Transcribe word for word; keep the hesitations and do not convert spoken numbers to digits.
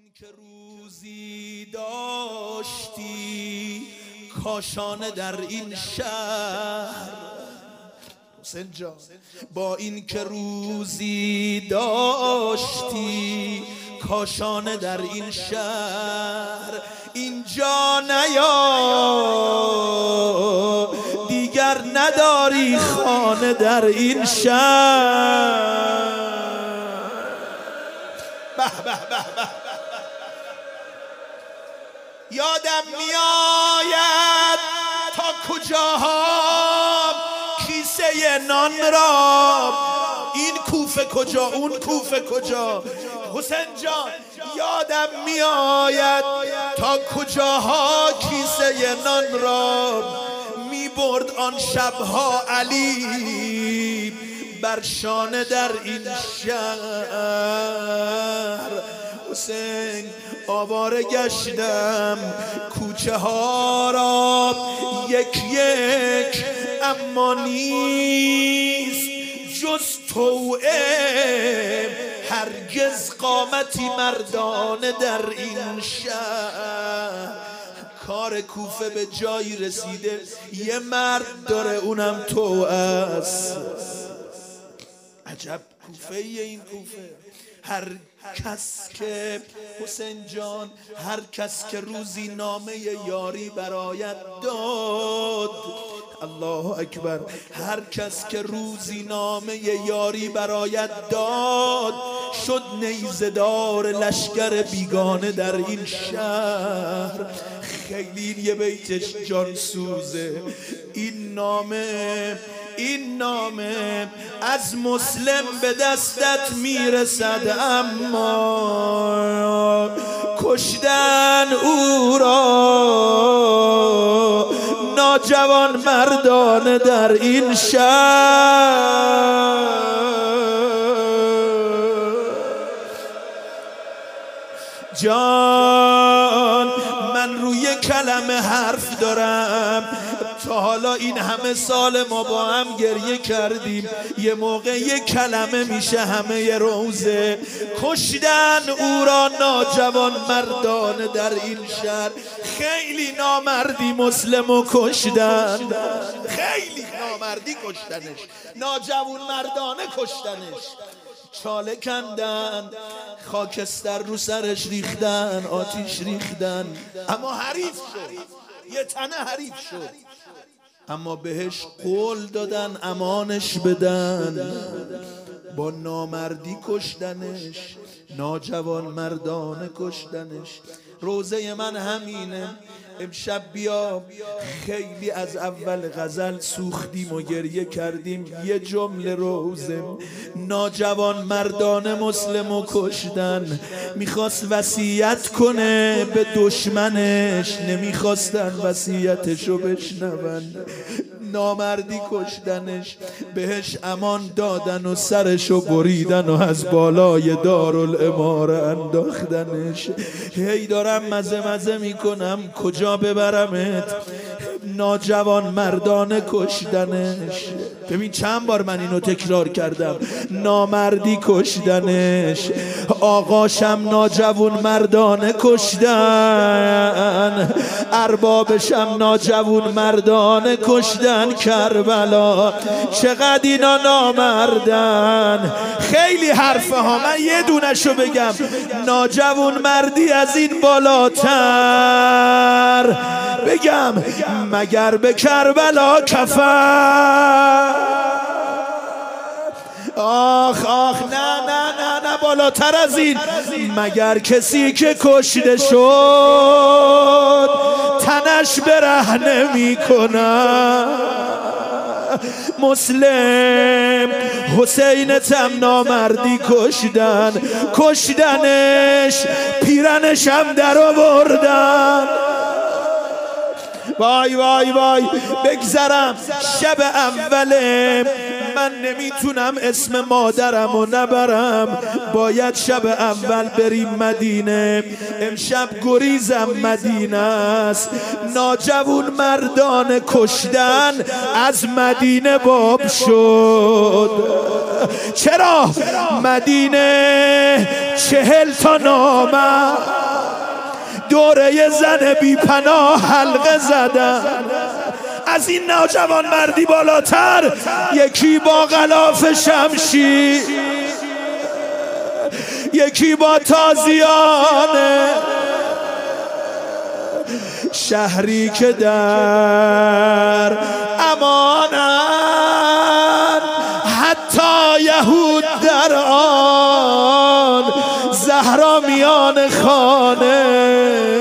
که روزی داشتی کاشانه در این شهر، حسین جان با این که روزی داشتی کاشانه در این شهر، اینجا نیا دیگر نداری خانه در این شهر. به به به به یادم میآید تا کجاها کیسه نان را، این کوفه کجا اون کوفه کجا. حسین جان یادم میآید تا کجاها کیسه نان را می برد آن شبها علی بر شانه در این شهر. حسین آواره گشتم کوچه ها را یک یک، اما نیست جز توئه هرگز قامتی مردانه در این شهر. کار کوفه به جایی رسیده یه مرد داره اونم تو است. عجب کوفه ای این کوفه. هر کس که حسین جان هر کس که روزی نامه یاری برایت داد، الله اکبر، هر کس که روزی نامه یاری برایت داد شد نیزدار لشکر بیگانه در این شهر. خیلی یه بیتش جان سوزه. این نامه این نامه از مسلم به دستت میرسد، اما کشتن او را ناجوان مردانه در این شهر. جان من روی کلمه حرف دارم. تا حالا این همه سال ما با هم گریه کردیم، یه موقع یه کلمه میشه همه یه روزه. کشتن او را ناجوان مردانه در این شهر. خیلی نامردی مسلمو کشتن، خیلی نامردی کشتنش، ناجوان مردانه کشتنش. چاله کندن، خاکستر رو سرش ریختن، آتیش ریختن، اما حریف شد، یه تنه حریف شد. اما بهش قول دادن امانش بدن، با نامردی کشتنش، ناجوان مردانه کشتنش. روزه من همینه. امشب بیا، خیلی از اول غزل سوختیم و گریه کردیم. یه جمله روزه، ناجوان مردانه مسلمو کشتن. میخواست وصیت کنه به دشمنش، نمیخواستن وصیتشو بشنون، نامردی کشتنش. بهش امان دادن و سرشو بریدن و از بالای دارالاماره انداختنش. هی دارم مزه مزه میکنم کجا ببرمت. ناجوان مردانه کشتنش. ببین چند بار من اینو تکرار کردم، نامردی کشتنش. آقاشم ناجوان مردانه کشتن، اربابشم ناجوان مردانه کشتن. کربلا چقدر اینا نامردن. خیلی حرفه ها، من یه دونشو بگم. ناجوان مردی از این بالاتر بگم مگر به کربلا کفر. آخ آخ نه نه نه نه، بالاتر از این. مگر کسی که کشته شد تنش برهنه میکنه. مسلم حسین تم نامردی کشتن، کشتنش، پیرنش هم در آوردن. وای وای وای بگذرم شب اوله، من نمیتونم اسم مادرم رو نبرم، باید شب اول بریم مدینه. امشب گریزم مدینه است. ناجوان مردان کشتن از مدینه باب شد. چرا؟ مدینه چهل تا نامه دوره زن بی پناه حلقه زدن. از این نوجوان مردی بالاتر یکی با غلاف شمشیر، یکی با تازیانه، شهری که در امانن حتی یهود در آن، زهرا میان خانه